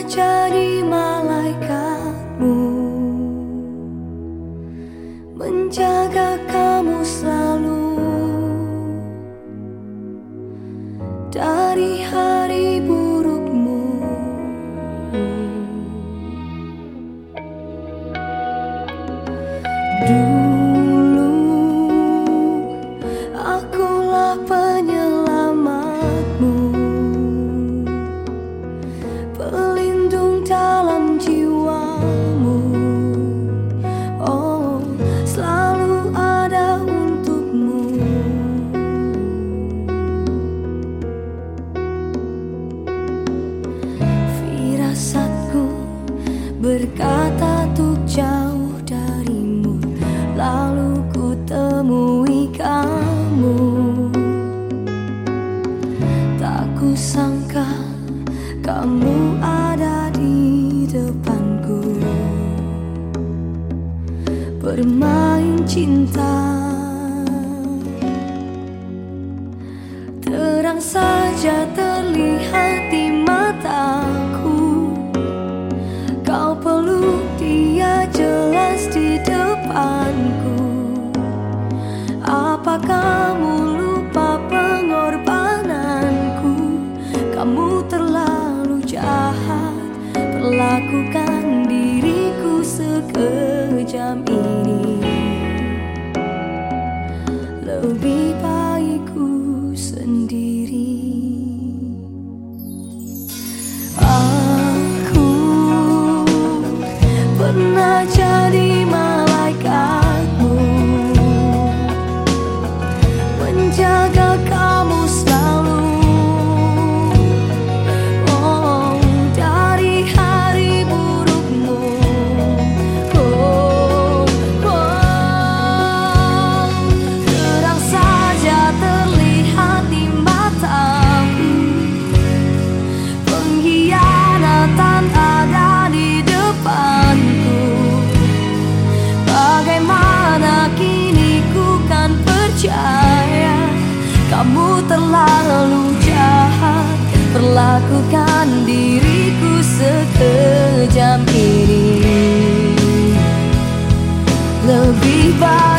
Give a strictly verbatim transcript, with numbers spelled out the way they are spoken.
jadi malaikatmu, menjaga kamu selalu dari hari burukmu. Dulu akulah penyelamatmu, pelindung dalam jiwamu. Oh, selalu ada untukmu. Firasatku berkata untuk jauh darimu, lalu ku temui kamu. Tak kusangka kamu ada di depanku, bermain cinta. Terang saja terlihat di mataku, kau peluk dia jelas di depanku. Apa kamu lupa pengorbananku? Kamu terlalu jahat, perlakukan diriku sekejam ini. Lebih baik ku sendiri. Aku pernah jadi malaikatmu, menjaga kamu selalu. Oh, dari hari burukmu. Oh, oh, terang saja terlihat di mataku, pengkhianatan ada di depanku. Bagaimana kini ku kan percaya kamu terlalu jahat, perlakukan diriku sekejam ini. Lebih baik